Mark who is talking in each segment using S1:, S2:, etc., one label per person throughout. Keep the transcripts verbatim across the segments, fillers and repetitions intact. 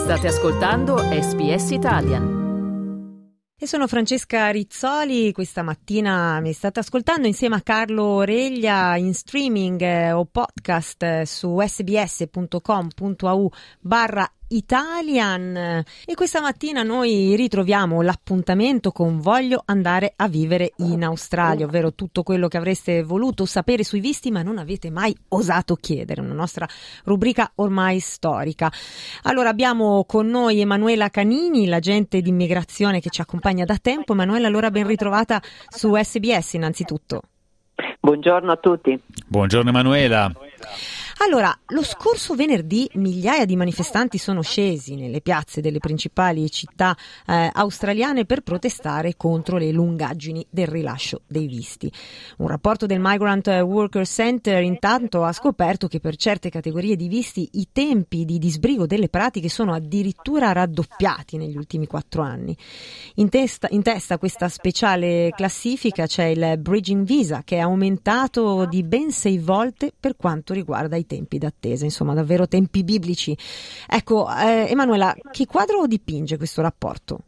S1: State ascoltando S B S Italian.
S2: E sono Francesca Rizzoli, questa mattina mi state ascoltando insieme a Carlo Oreglia in streaming eh, o podcast eh, su sbs.com.au barra Italian, e questa mattina noi ritroviamo l'appuntamento con Voglio andare a vivere in Australia, ovvero tutto quello che avreste voluto sapere sui visti ma non avete mai osato chiedere, una nostra rubrica ormai storica. Allora abbiamo con noi Emanuela Canini, l'agente di immigrazione che ci accompagna da tempo. Emanuela, allora ben ritrovata su S B S innanzitutto.
S3: Buongiorno a tutti.
S4: Buongiorno Emanuela.
S2: Allora, lo scorso venerdì migliaia di manifestanti sono scesi nelle piazze delle principali città eh, australiane per protestare contro le lungaggini del rilascio dei visti. Un rapporto del Migrant Worker Center intanto ha scoperto che per certe categorie di visti i tempi di disbrigo delle pratiche sono addirittura raddoppiati negli ultimi quattro anni. In testa, in testa a questa speciale classifica c'è il Bridging Visa, che è aumentato di ben sei volte per quanto riguarda i tempi d'attesa, insomma davvero tempi biblici. Ecco, eh, Emanuela, che quadro dipinge questo rapporto?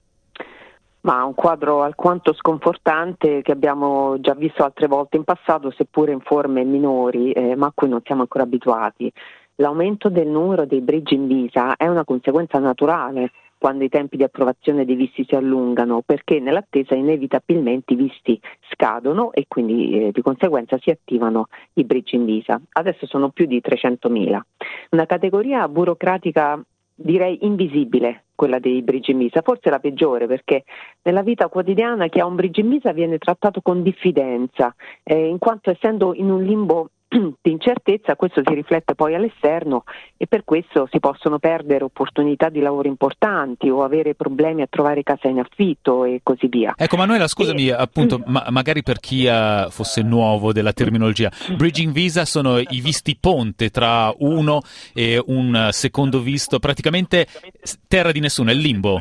S3: Ma un quadro alquanto sconfortante che abbiamo già visto altre volte in passato, seppure in forme minori, eh, ma a cui non siamo ancora abituati. L'aumento del numero dei Bridging Visa è una conseguenza naturale quando i tempi di approvazione dei visti si allungano, perché nell'attesa inevitabilmente i visti scadono e quindi eh, di conseguenza si attivano i Bridging Visa. Adesso sono più di trecentomila. Una categoria burocratica direi invisibile, quella dei Bridging Visa, forse la peggiore, perché nella vita quotidiana chi ha un Bridging Visa viene trattato con diffidenza, eh, in quanto essendo in un limbo di incertezza questo si riflette poi all'esterno e per questo si possono perdere opportunità di lavoro importanti o avere problemi a trovare casa in affitto e così via.
S4: Ecco Manuela, scusami, e... appunto, ma- magari per chi uh, fosse nuovo della terminologia, Bridging Visa sono i visti ponte tra uno e un secondo visto, praticamente terra di nessuno, è il limbo.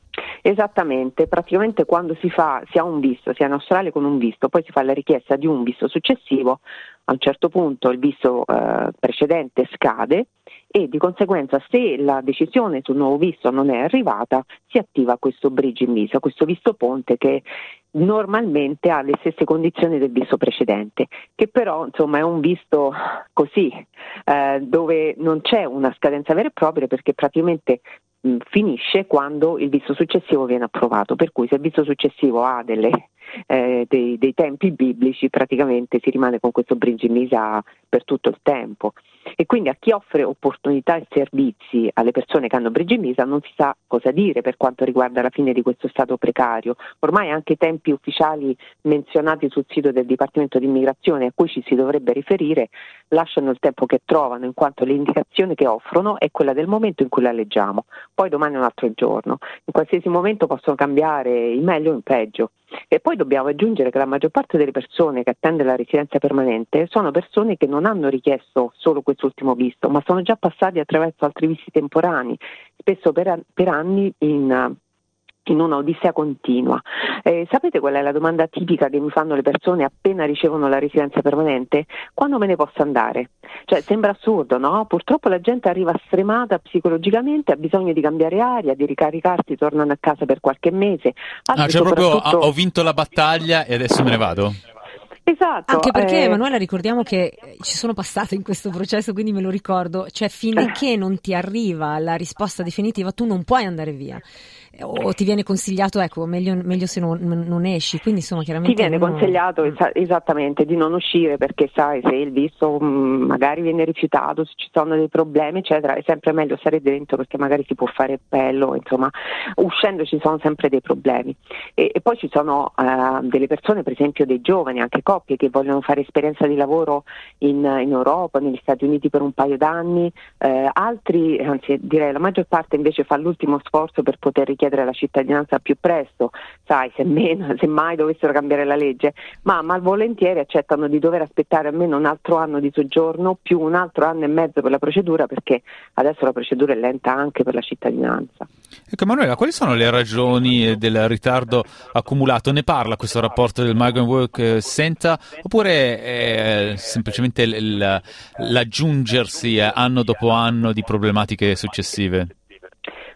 S3: Esattamente, praticamente quando si fa, si ha un visto, si è in Australia con un visto, poi si fa la richiesta di un visto successivo, a un certo punto il visto eh, precedente scade e di conseguenza se la decisione sul nuovo visto non è arrivata si attiva questo Bridging Visa, questo visto ponte che normalmente ha le stesse condizioni del visto precedente, che però insomma è un visto così eh, dove non c'è una scadenza vera e propria perché praticamente mh, finisce quando il visto successivo viene approvato, per cui se il visto successivo ha delle Eh, dei, dei tempi biblici praticamente si rimane con questo Bridging Visa per tutto il tempo e quindi a chi offre opportunità e servizi alle persone che hanno Bridging Visa non si sa cosa dire per quanto riguarda la fine di questo stato precario. Ormai anche i tempi ufficiali menzionati sul sito del Dipartimento di Immigrazione a cui ci si dovrebbe riferire lasciano il tempo che trovano, in quanto l'indicazione che offrono è quella del momento in cui la leggiamo, poi domani è un altro giorno, in qualsiasi momento possono cambiare in meglio o in peggio. E poi dobbiamo aggiungere che la maggior parte delle persone che attende la residenza permanente sono persone che non hanno richiesto solo quest'ultimo visto, ma sono già passati attraverso altri visti temporanei, spesso per, per anni in in una odissea continua. Eh, sapete qual è la domanda tipica che mi fanno le persone appena ricevono la residenza permanente? Quando me ne posso andare? Cioè sembra assurdo, no? Purtroppo la gente arriva stremata psicologicamente, ha bisogno di cambiare aria, di ricaricarsi, tornano a casa per qualche mese.
S4: Ah, cioè proprio ho vinto la battaglia e adesso me ne vado?
S3: Esatto.
S2: Anche perché,
S3: eh...
S2: Emanuela, ricordiamo che ci sono passata in questo processo, quindi me lo ricordo, cioè finché non ti arriva la risposta definitiva tu non puoi andare via. O ti viene consigliato, ecco, meglio, meglio se non, non esci, quindi insomma chiaramente
S3: ti viene
S2: uno...
S3: consigliato es- esattamente di non uscire perché sai se il visto mh, magari viene rifiutato, se ci sono dei problemi eccetera, è sempre meglio stare dentro perché magari si può fare appello, insomma uscendo ci sono sempre dei problemi e, e poi ci sono uh, delle persone, per esempio dei giovani, anche coppie che vogliono fare esperienza di lavoro in, in Europa, negli Stati Uniti per un paio d'anni, uh, altri, anzi direi la maggior parte invece fa l'ultimo sforzo per poter richiedere la cittadinanza più presto, sai, se, meno, se mai dovessero cambiare la legge, ma malvolentieri accettano di dover aspettare almeno un altro anno di soggiorno più un altro anno e mezzo per la procedura, perché adesso la procedura è lenta anche per la cittadinanza.
S4: Ecco Emanuela, quali sono le ragioni del ritardo accumulato? Ne parla questo rapporto del Migrant Work Center oppure è semplicemente l- l'aggiungersi anno dopo anno di problematiche successive?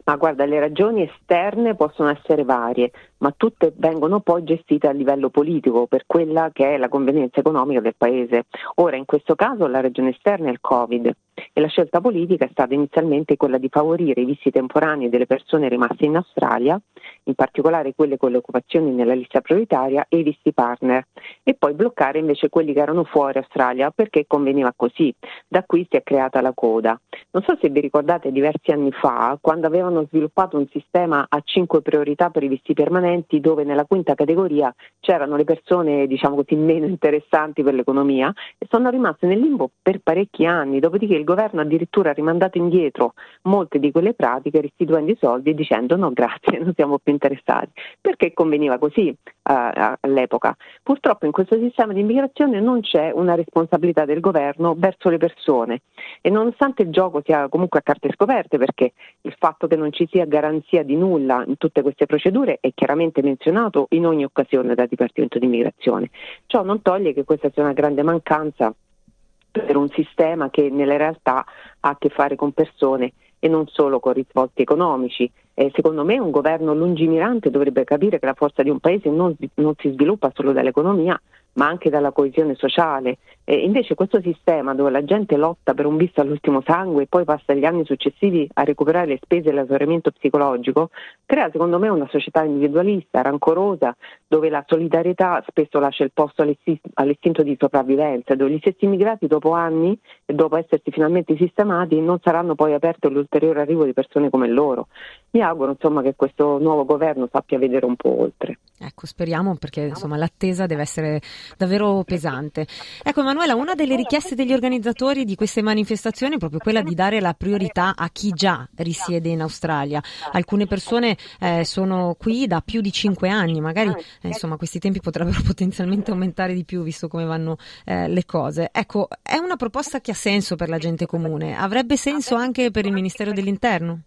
S3: Ma guarda, le ragioni esterne possono essere varie, ma tutte vengono poi gestite a livello politico per quella che è la convenienza economica del paese. Ora, in questo caso la ragione esterna è il Covid e la scelta politica è stata inizialmente quella di favorire i visti temporanei delle persone rimaste in Australia, in particolare quelle con le occupazioni nella lista prioritaria e i visti partner, e poi bloccare invece quelli che erano fuori Australia perché conveniva così. Da qui si è creata la coda. Non so se vi ricordate diversi anni fa, quando avevano sviluppato un sistema a cinque priorità per i visti permanenti, dove nella quinta categoria c'erano le persone, diciamo così, meno interessanti per l'economia e sono rimaste nel limbo per parecchi anni, dopodiché il governo addirittura ha rimandato indietro molte di quelle pratiche restituendo i soldi e dicendo no grazie, non siamo più interessati, perché conveniva così uh, all'epoca. Purtroppo in questo sistema di immigrazione non c'è una responsabilità del governo verso le persone e nonostante il gioco sia comunque a carte scoperte, perché il fatto che non ci sia garanzia di nulla in tutte queste procedure è chiaramente menzionato in ogni occasione dal Dipartimento di Immigrazione, ciò non toglie che questa sia una grande mancanza per un sistema che nella realtà ha a che fare con persone e non solo con risvolti economici. Eh, secondo me un governo lungimirante dovrebbe capire che la forza di un paese non, non si sviluppa solo dall'economia, ma anche dalla coesione sociale. E invece questo sistema dove la gente lotta per un visto all'ultimo sangue e poi passa gli anni successivi a recuperare le spese e l'esaurimento psicologico, crea secondo me una società individualista, rancorosa, dove la solidarietà spesso lascia il posto all'istinto di sopravvivenza, dove gli stessi immigrati dopo anni e dopo essersi finalmente sistemati non saranno poi aperti all'ulteriore arrivo di persone come loro. Mi auguro insomma che questo nuovo governo sappia vedere un po' oltre.
S2: Ecco, speriamo, perché insomma l'attesa deve essere davvero pesante. Ecco Emanuela, una delle richieste degli organizzatori di queste manifestazioni è proprio quella di dare la priorità a chi già risiede in Australia. Alcune persone eh, sono qui da più di cinque anni, magari eh, insomma questi tempi potrebbero potenzialmente aumentare di più visto come vanno eh, le cose. Ecco, è una proposta che ha senso per la gente comune, avrebbe senso anche per il Ministero dell'Interno?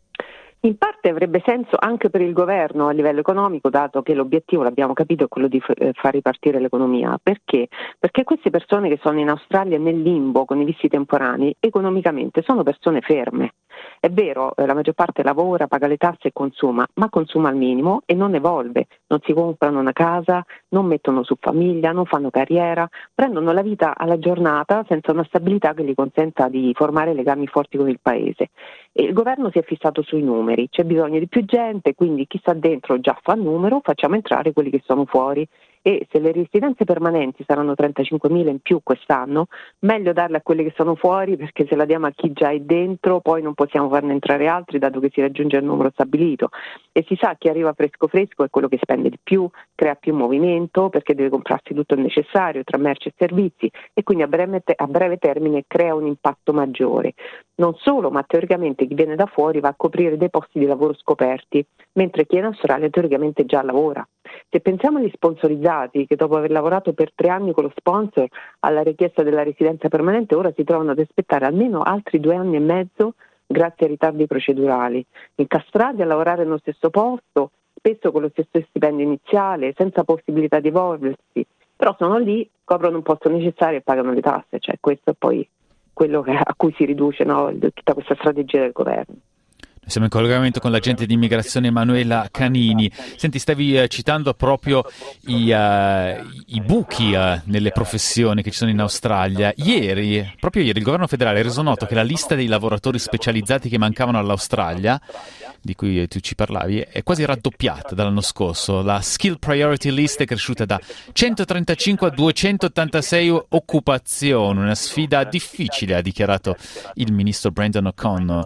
S3: In parte avrebbe senso anche per il governo a livello economico, dato che l'obiettivo, l'abbiamo capito, è quello di f- far ripartire l'economia. Perché? Perché queste persone che sono in Australia nel limbo con i visti temporanei, economicamente sono persone ferme. È vero, la maggior parte lavora, paga le tasse e consuma, ma consuma al minimo e non evolve, non si comprano una casa, non mettono su famiglia, non fanno carriera, prendono la vita alla giornata senza una stabilità che gli consenta di formare legami forti con il paese. E il governo si è fissato sui numeri, c'è bisogno di più gente, quindi chi sta dentro già fa numero, facciamo entrare quelli che sono fuori. E se le residenze permanenti saranno trentacinquemila in più quest'anno, meglio darle a quelli che sono fuori, perché se la diamo a chi già è dentro poi non possiamo farne entrare altri, dato che si raggiunge il numero stabilito. E si sa chi arriva fresco fresco è quello che spende di più, crea più movimento perché deve comprarsi tutto il necessario tra merci e servizi e quindi a breve, a breve termine crea un impatto maggiore. Non solo, ma teoricamente chi viene da fuori va a coprire dei posti di lavoro scoperti, mentre chi è in Australia teoricamente già lavora. Se pensiamo agli sponsorizzati che dopo aver lavorato per tre anni con lo sponsor alla richiesta della residenza permanente ora si trovano ad aspettare almeno altri due anni e mezzo grazie ai ritardi procedurali, incastrati a lavorare nello stesso posto, spesso con lo stesso stipendio iniziale, senza possibilità di evolversi, però sono lì, coprono un posto necessario e pagano le tasse, cioè questo è poi quello che, a cui si riduce, no, tutta questa strategia del governo.
S4: Siamo in collegamento con l'agente di immigrazione Emanuela Canini. Senti, stavi uh, citando proprio i, uh, i buchi uh, nelle professioni che ci sono in Australia. Ieri, proprio ieri, il governo federale ha reso noto che la lista dei lavoratori specializzati che mancavano all'Australia, di cui tu ci parlavi, è quasi raddoppiata dall'anno scorso. La Skill Priority List è cresciuta da centotrentacinque a duecentottantasei occupazioni, una sfida difficile, ha dichiarato il ministro Brendan O'Connor.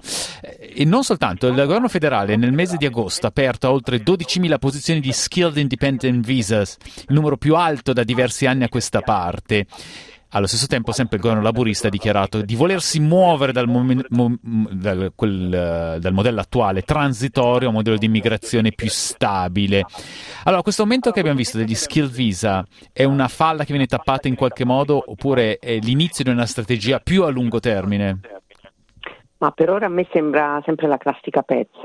S4: E non soltanto, il governo federale nel mese di agosto ha aperto a oltre dodicimila posizioni di Skilled Independent Visas, il numero più alto da diversi anni a questa parte. Allo stesso tempo, sempre il governo laburista ha dichiarato di volersi muovere dal, mom- mom- dal, quel, uh, dal modello attuale transitorio a un modello di immigrazione più stabile. Allora, questo aumento che abbiamo visto degli skill visa è una falla che viene tappata in qualche modo oppure è l'inizio di una strategia più a lungo termine?
S3: Ma per ora a me sembra sempre la classica pezza.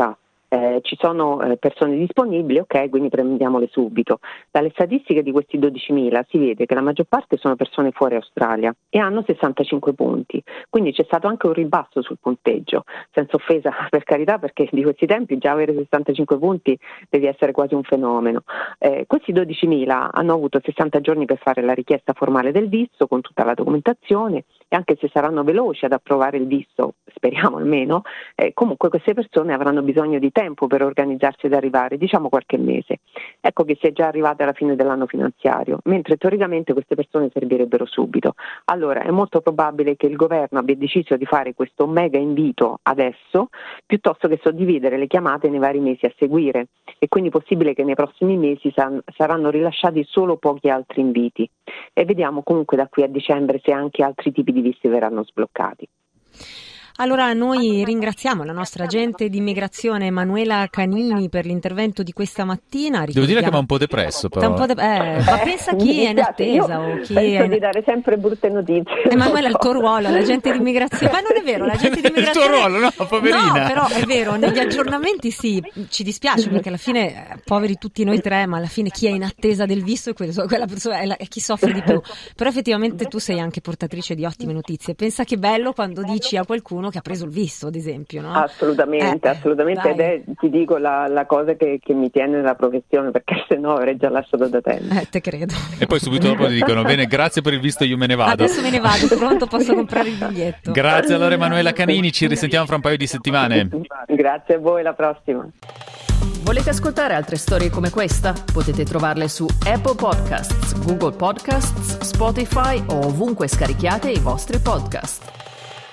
S3: Eh, ci sono eh, persone disponibili, ok, quindi prendiamole subito. Dalle statistiche di questi dodicimila si vede che la maggior parte sono persone fuori Australia e hanno sessantacinque punti, quindi c'è stato anche un ribasso sul punteggio, senza offesa per carità, perché di questi tempi già avere sessantacinque punti devi essere quasi un fenomeno. Eh, questi dodicimila hanno avuto sessanta giorni per fare la richiesta formale del visto con tutta la documentazione, e anche se saranno veloci ad approvare il visto, speriamo almeno, eh, comunque queste persone avranno bisogno di tempo per organizzarsi ed arrivare, diciamo qualche mese. Ecco che si è già arrivati alla fine dell'anno finanziario, mentre teoricamente queste persone servirebbero subito. Allora è molto probabile che il governo abbia deciso di fare questo mega invito adesso, piuttosto che suddividere le chiamate nei vari mesi a seguire, e quindi è possibile che nei prossimi mesi san- saranno rilasciati solo pochi altri inviti, e vediamo comunque da qui a dicembre se anche altri tipi di visti verranno sbloccati.
S2: Allora noi ringraziamo la nostra agente di immigrazione Emanuela Canini per l'intervento di questa mattina.
S4: Devo dire che va un po' depresso, però.
S2: Un po' de- eh, ma pensa chi è in attesa o chi
S3: penso
S2: è...
S3: di dare sempre brutte notizie.
S2: Emanuela, il tuo ruolo, l'agente di immigrazione. Ma non è vero, l'agente di immigrazione...
S4: Il tuo ruolo, no, poverina.
S2: No, però è vero, negli aggiornamenti sì, ci dispiace perché alla fine, eh, poveri tutti noi tre, ma alla fine chi è in attesa del visto è quello, quella persona, è, la, è chi soffre di più. Però effettivamente tu sei anche portatrice di ottime notizie. Pensa che bello quando dici a qualcuno che ha preso il visto, ad esempio, no?
S3: Assolutamente,
S2: eh,
S3: assolutamente, ed è, ti dico, la, la cosa che, che mi tiene nella professione, perché se no avrei già lasciato da tempo.
S2: Eh, te credo.
S4: E poi subito dopo ti dicono, bene, grazie per il visto, io me ne vado.
S2: Adesso me ne vado, pronto, posso comprare il biglietto.
S4: Grazie allora Emanuela Canini, ci risentiamo fra un paio di settimane.
S3: Grazie a voi, alla prossima.
S1: Volete ascoltare altre storie come questa? Potete trovarle su Apple Podcasts, Google Podcasts, Spotify o ovunque scarichiate i vostri podcast.